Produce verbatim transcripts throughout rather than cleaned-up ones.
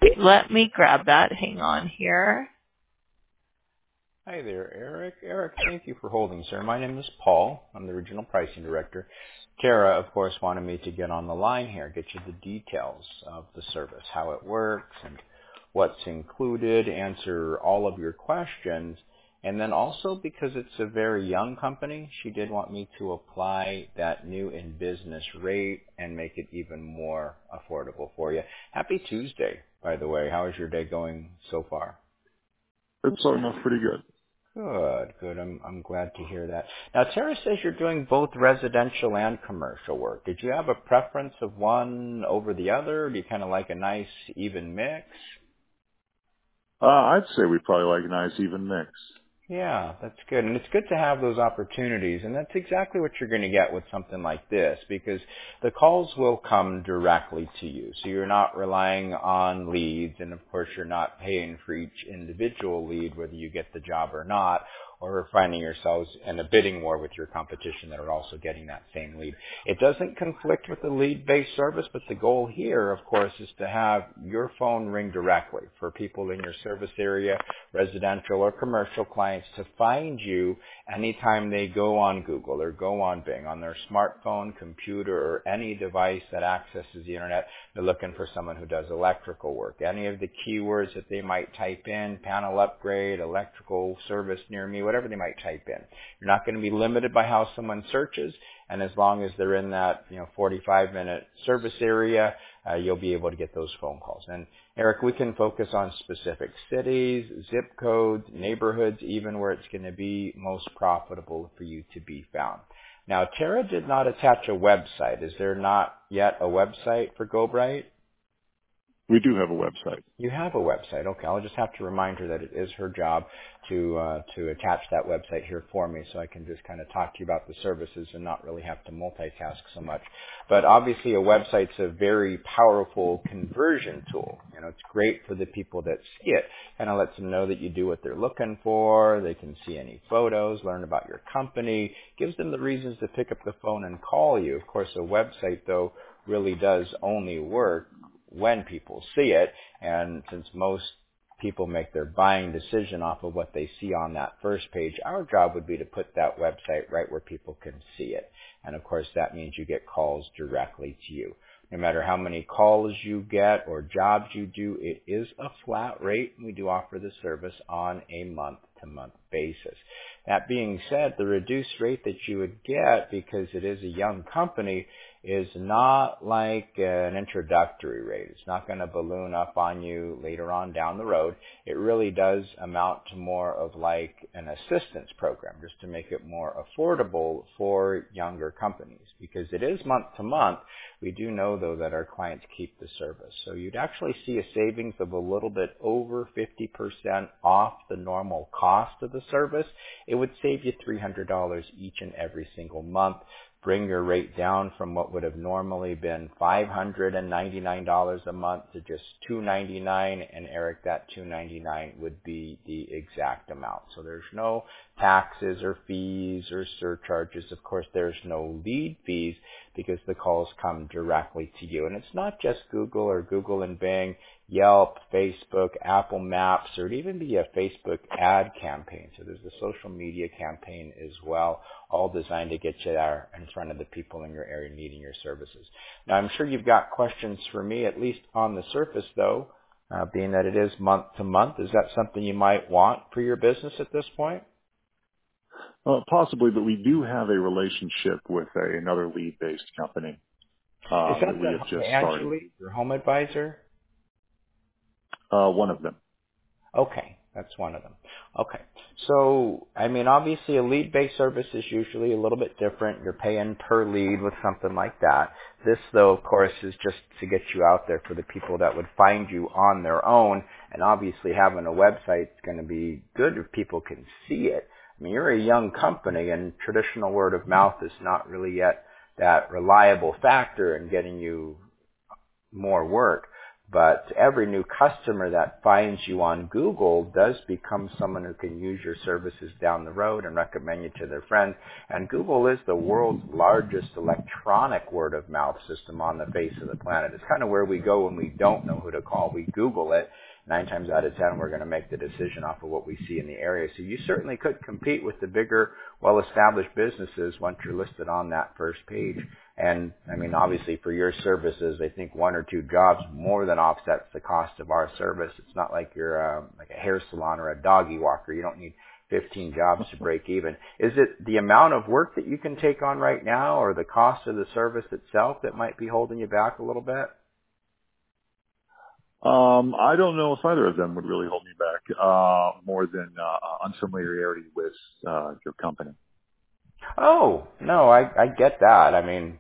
Wait, let me grab that. Hang on here. Hi there, Eric. Eric, thank you for holding, sir. My name is Paul. I'm the Regional Pricing Director. Tara, of course, wanted me to get on the line here, get you the details of the service, how it works, and what's included, answer all of your questions. And then also, because it's a very young company, she did want me to apply that new in business rate and make it even more affordable for you. Happy Tuesday, by the way. How is your day going so far? It's starting off pretty good. Good, good. I'm I'm glad to hear that. Now, Tara says you're doing both residential and commercial work. Did you have a preference of one over the other? Or do you kind of like a nice even mix? Uh, I'd say we probably like a nice even mix. Yeah, that's good. And it's good to have those opportunities. And that's exactly what you're going to get with something like this, because the calls will come directly to you. So you're not relying on leads. And of course, you're not paying for each individual lead, whether you get the job or not, or finding yourselves in a bidding war with your competition that are also getting that same lead. It doesn't conflict with the lead-based service, but the goal here, of course, is to have your phone ring directly for people in your service area, residential or commercial clients, to find you anytime they go on Google or go on Bing on their smartphone, computer, or any device that accesses the internet. They're looking for someone who does electrical work. Any of the keywords that they might type in, panel upgrade, electrical service near me, whatever they might type in. You're not going to be limited by how someone searches, and as long as they're in that, you know, forty-five minute service area, uh, you'll be able to get those phone calls. And Eric, we can focus on specific cities, zip codes, neighborhoods, even where it's going to be most profitable for you to be found. Now, Tara did not attach a website. Is there not yet a website for GoBright? We do have a website. You have a website. Okay, I'll just have to remind her that it is her job to uh, to attach that website here for me, so I can just kind of talk to you about the services and not really have to multitask so much. But obviously, a website's a very powerful conversion tool. You know, it's great for the people that see it. Kind of lets them know that you do what they're looking for. They can see any photos, learn about your company, gives them the reasons to pick up the phone and call you. Of course, a website though really does only work when people see it, and since most people make their buying decision off of what they see on that first page, our job would be to put that website right where people can see it. And of course, that means you get calls directly to you. No matter how many calls you get or jobs you do, it is a flat rate, and we do offer the service on a month-to-month basis. That being said, the reduced rate that you would get, because it is a young company, is not like an introductory rate. It's not going to balloon up on you later on down the road. It really does amount to more of like an assistance program, just to make it more affordable for younger companies. Because it is month to month, we do know though that our clients keep the service. So you'd actually see a savings of a little bit over fifty percent off the normal cost of the service. It would save you three hundred dollars each and every single month. Bring your rate down from what would have normally been five hundred ninety-nine dollars a month to just two hundred ninety-nine dollars, and Eric, that two hundred ninety-nine dollars would be the exact amount. So there's no taxes or fees or surcharges. Of course, there's no lead fees because the calls come directly to you. And it's not just Google or Google and Bing, Yelp, Facebook, Apple Maps, or it'd even be a Facebook ad campaign. So there's a social media campaign as well, all designed to get you there in front of the people in your area needing your services. Now, I'm sure you've got questions for me, at least on the surface, though, uh, being that it is month to month. Is that something you might want for your business at this point? Uh, possibly, but we do have a relationship with a, another lead-based company Is uh, that that we have the, the just started. Angeli, your home advisor? Uh, one of them. Okay, that's one of them. Okay, so, I mean, obviously a lead-based service is usually a little bit different. You're paying per lead with something like that. This, though, of course, is just to get you out there for the people that would find you on their own, and obviously having a website is going to be good if people can see it. I mean, you're a young company, and traditional word of mouth is not really yet that reliable factor in getting you more work. But every new customer that finds you on Google does become someone who can use your services down the road and recommend you to their friends. And Google is the world's largest electronic word of mouth system on the face of the planet. It's kind of where we go when we don't know who to call. We Google it. Nine times out of ten, we're going to make the decision off of what we see in the area. So you certainly could compete with the bigger, well-established businesses once you're listed on that first page. And, I mean, obviously for your services, I think one or two jobs more than offsets the cost of our service. It's not like you're uh, like a hair salon or a doggy walker. You don't need fifteen jobs to break even. Is it the amount of work that you can take on right now or the cost of the service itself that might be holding you back a little bit? Um, I don't know if either of them would really hold me back, uh, more than, uh, unfamiliarity with, uh, your company. Oh, no, I, I get that. I mean,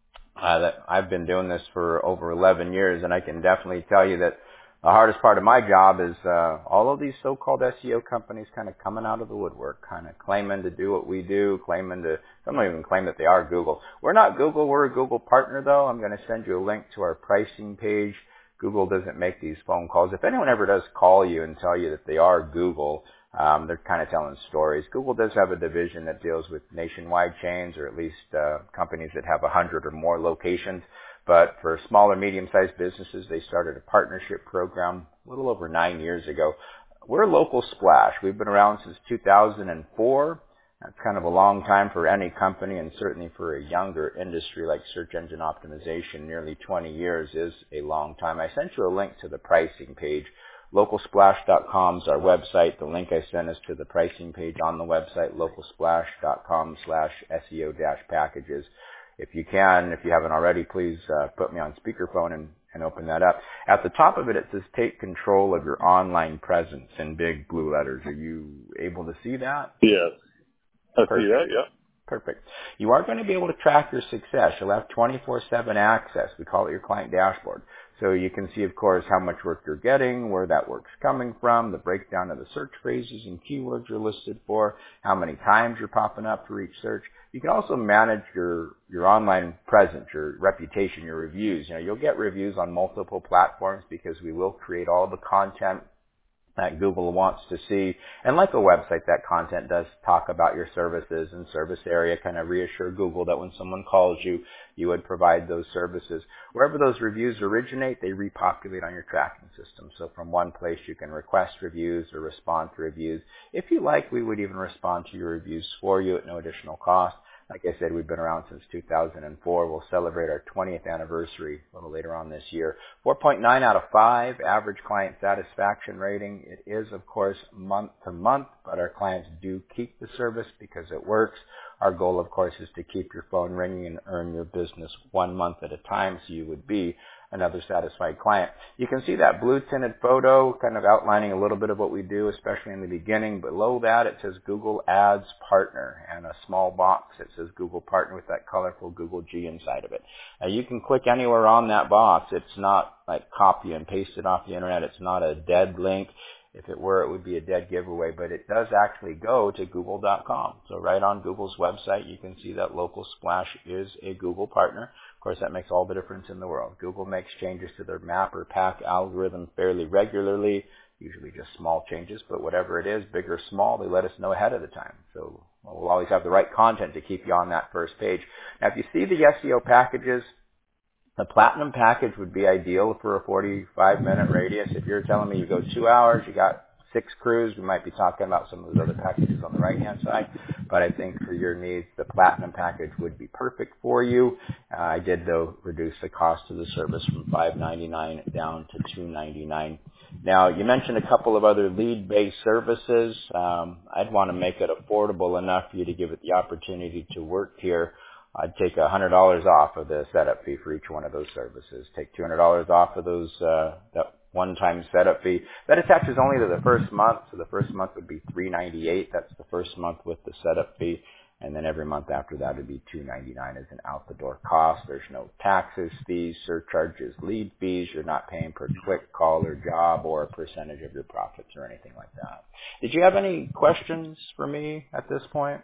uh, that I've been doing this for over eleven years, and I can definitely tell you that the hardest part of my job is, uh, all of these so-called S E O companies kind of coming out of the woodwork, kind of claiming to do what we do, claiming to, some don't even claim that they are Google. We're not Google, we're a Google partner though. I'm going to send you a link to our pricing page. Google doesn't make these phone calls. If anyone ever does call you and tell you that they are Google, um, they're kind of telling stories. Google does have a division that deals with nationwide chains, or at least uh, companies that have a hundred or more locations. But for smaller, medium-sized businesses, they started a partnership program a little over nine years ago. We're a local splash. We've been around since two thousand four. That's kind of a long time for any company, and certainly for a younger industry like search engine optimization. Nearly twenty years is a long time. I sent you a link to the pricing page. local splash dot com is our website. The link I sent is to the pricing page on the website, local splash dot com slash S E O dash packages. If you can, if you haven't already, please uh, put me on speakerphone and, and open that up. At the top of it, it says take control of your online presence in big blue letters. Are you able to see that? Yes. I Perfect. see that, yeah. Perfect. You are going to be able to track your success. You'll have twenty-four seven access. We call it your client dashboard. So you can see, of course, how much work you're getting, where that work's coming from, the breakdown of the search phrases and keywords you're listed for, how many times you're popping up for each search. You can also manage your, your online presence, your reputation, your reviews. You know, you'll get reviews on multiple platforms because we will create all the content that Google wants to see. And like a website, that content does talk about your services and service area, kind of reassure Google that when someone calls you, you would provide those services. Wherever those reviews originate, they repopulate on your tracking system. So from one place, you can request reviews or respond to reviews. If you like, we would even respond to your reviews for you at no additional cost. Like I said, we've been around since two thousand four. We'll celebrate our twentieth anniversary a little later on this year. four point nine out of five average client satisfaction rating. It is, of course, month to month, but our clients do keep the service because it works. Our goal, of course, is to keep your phone ringing and earn your business one month at a time, so you would be another satisfied client. You can see that blue tinted photo kind of outlining a little bit of what we do, especially in the beginning. Below that, it says Google Ads Partner, and a small box that says Google Partner with that colorful Google G inside of it. Now, you can click anywhere on that box. It's not like copy and paste it off the internet. It's not a dead link. If it were, it would be a dead giveaway, but it does actually go to google dot com. So right on Google's website, you can see that Local Splash is a Google partner. Of course, that makes all the difference in the world. Google makes changes to their map or pack algorithm fairly regularly, usually just small changes, but whatever it is, big or small, they let us know ahead of the time. So we'll always have the right content to keep you on that first page. Now, if you see the S E O packages, the Platinum package would be ideal for a forty-five minute radius. If you're telling me you go two hours, you got six crews, we might be talking about some of those other packages on the right-hand side. But I think for your needs, the Platinum package would be perfect for you. Uh, I did, though, reduce the cost of the service from five ninety-nine down to two ninety-nine. Now, you mentioned a couple of other lead-based services. Um, I'd want to make it affordable enough for you to give it the opportunity to work here. I'd take one hundred dollars off of the setup fee for each one of those services. Take two hundred dollars off of those uh, that one-time setup fee. That attaches only to the first month, so the first month would be three ninety-eight. That's the first month with the setup fee, and then every month after that would be two ninety-nine as an out-the-door cost. There's no taxes, fees, surcharges, lead fees. You're not paying per click, call, or job, or a percentage of your profits or anything like that. Did you have any questions for me at this point?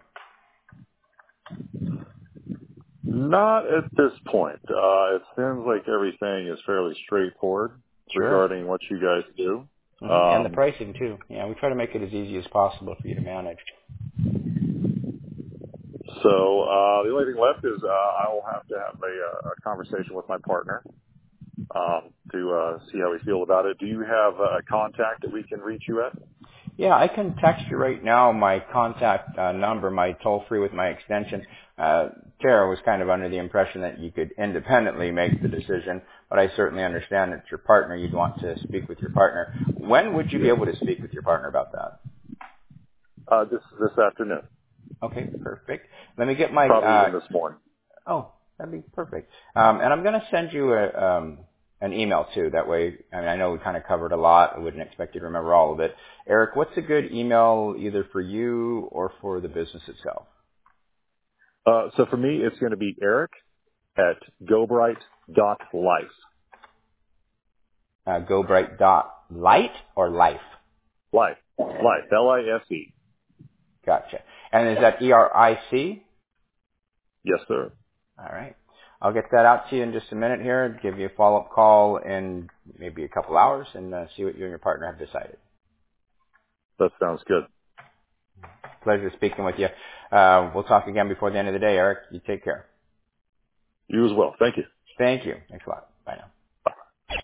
Not at this point. Uh, it seems like everything is fairly straightforward. Sure. regarding what you guys do. Mm-hmm. Um, and the pricing too. Yeah, we try to make it as easy as possible for you to manage. so uh, the only thing left is uh, I will have to have a, a conversation with my partner um, to uh, see how we feel about it. Do you have a contact that we can reach you at? Yeah, I can text you right now my contact uh, number, my toll free with my extension. Uh, Tara was kind of under the impression that you could independently make the decision, but I certainly understand that your partner, you'd want to speak with your partner. When would you be able to speak with your partner about that? Uh, this this afternoon. Okay, perfect. Let me get my, Probably uh, even this morning. oh, that'd be perfect. Um, and I'm going to send you a, um, an email too. That way, I mean, I know we kind of covered a lot. I wouldn't expect you to remember all of it. Eric, what's a good email either for you or for the business itself? Uh, so for me, it's going to be Eric at gobright dot life. Uh, GoBright dot light or life? Life. Life. L I F E. Gotcha. And is that E R I C? Yes, sir. All right. I'll get that out to you in just a minute here. Give you a follow-up call in maybe a couple hours and uh, see what you and your partner have decided. That sounds good. Pleasure speaking with you. Uh, we'll talk again before the end of the day, Eric. You take care. You as well. Thank you. Thank you. Thanks a lot.